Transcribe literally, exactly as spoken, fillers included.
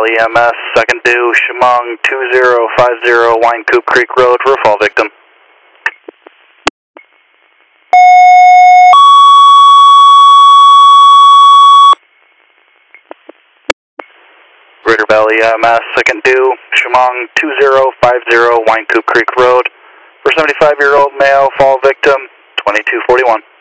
Valley E M S, second due, Chemung two zero five zero, Wine Coop Creek Road for a fall victim. Greater Valley E M S, second due, Chemung two zero five zero, Wine Coop Creek Road for seventy-five year old male, fall victim, twenty-two forty-one.